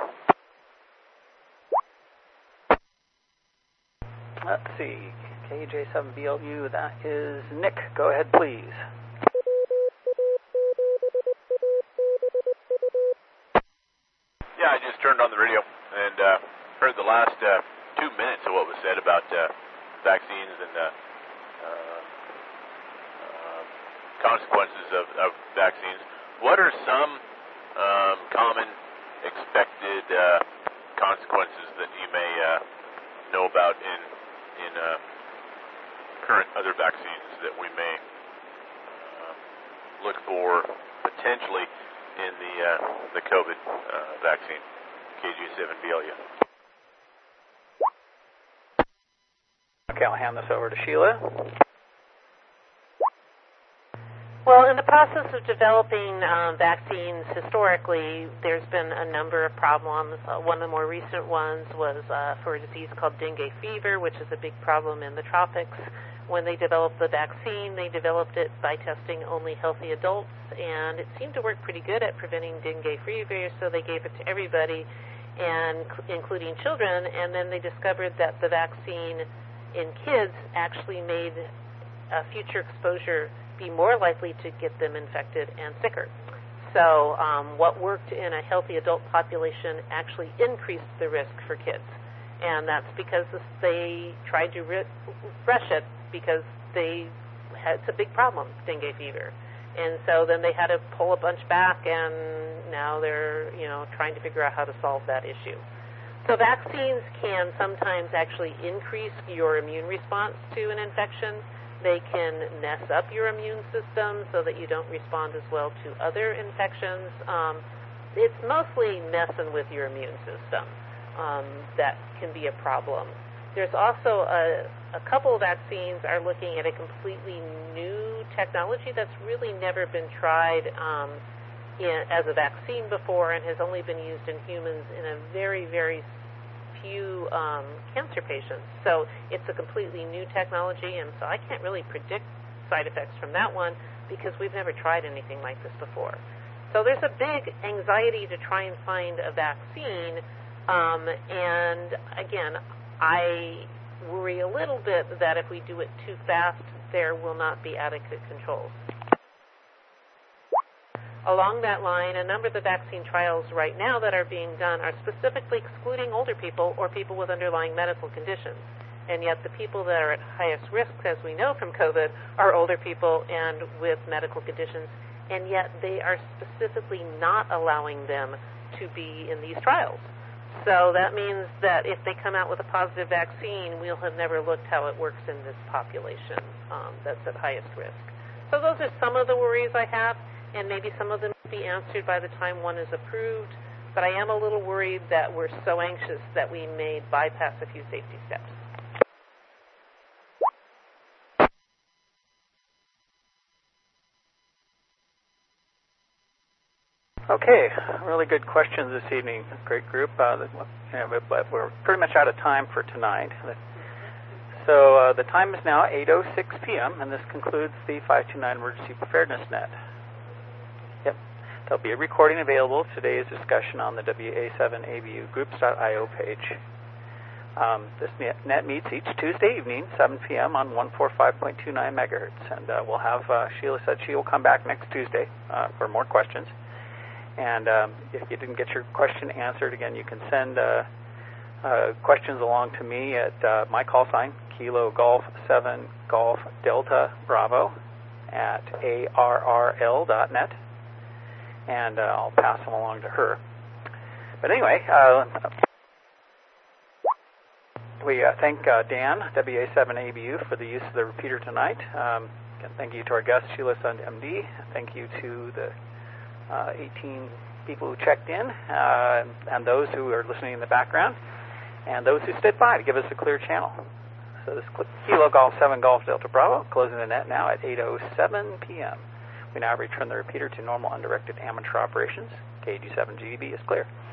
Let's see. K J seven B L U, that is Nick. Go ahead, please. Yeah, I just turned on the radio and uh, heard the last uh, two minutes of what was said about uh, vaccines and uh, uh, uh, consequences of, of vaccines. What are some um, common expected uh, consequences that you may uh, know about in in uh, current other vaccines that we may uh, look for potentially in the uh, the COVID uh, vaccine, K G seven B L U? Okay, I'll hand this over to Sheila. Well, in the process of developing um, vaccines, historically, there's been a number of problems. Uh, one of the more recent ones was uh, for a disease called dengue fever, which is a big problem in the tropics. When they developed the vaccine, they developed it by testing only healthy adults, and it seemed to work pretty good at preventing dengue fever, so they gave it to everybody, and including children, and then they discovered that the vaccine in kids actually made a future exposure be more likely to get them infected and sicker. So um, what worked in a healthy adult population actually increased the risk for kids. And that's because they tried to ri- rush it because they had, it's a big problem, dengue fever. And so then they had to pull a bunch back, and now they're, you know, trying to figure out how to solve that issue. So vaccines can sometimes actually increase your immune response to an infection. They can mess up your immune system so that you don't respond as well to other infections. Um, it's mostly messing with your immune system um, that can be a problem. There's also a, a couple of vaccines are looking at a completely new technology that's really never been tried um, in, as a vaccine before and has only been used in humans in a very, very few um, cancer patients. So it's a completely new technology, and so I can't really predict side effects from that one because we've never tried anything like this before. So there's a big anxiety to try and find a vaccine, um, and again, I worry a little bit that if we do it too fast, there will not be adequate controls. Along that line, a number of the vaccine trials right now that are being done are specifically excluding older people or people with underlying medical conditions. And yet the people that are at highest risk, as we know from COVID, are older people and with medical conditions, and yet they are specifically not allowing them to be in these trials. So that means that if they come out with a positive vaccine, we'll have never looked how it works in this population um, that's at highest risk. So those are some of the worries I have, and maybe some of them will be answered by the time one is approved, but I am a little worried that we're so anxious that we may bypass a few safety steps. Okay, really good questions this evening. Great group. Uh, you know, but we're pretty much out of time for tonight. So uh, the time is now eight oh six p.m., and this concludes the five two nine Emergency Preparedness Net. Yep. There'll be a recording available of today's discussion on the W A seven A B U groups dot I O page. Um, this net meets each Tuesday evening, seven p.m. on one forty-five point two nine megahertz, and uh, we'll have, uh, Sheila said she will come back next Tuesday uh, for more questions. And um, if you didn't get your question answered, again, you can send uh, uh, questions along to me at uh, my call sign, Kilo Golf seven Golf Delta Bravo at A R R L dot net, and uh, I'll pass them along to her. But anyway, uh, we uh, thank uh, Dan, W A seven A B U, for the use of the repeater tonight. Um, again, thank you to our guest, Sheila Sund, M D. Thank you to the Uh, eighteen people who checked in, uh, and those who are listening in the background, and those who stood by to give us a clear channel. So this Kilo Golf seven Golf Delta Bravo, closing the net now at eight oh seven p.m. We now return the repeater to normal undirected amateur operations. K G seven G D B is clear.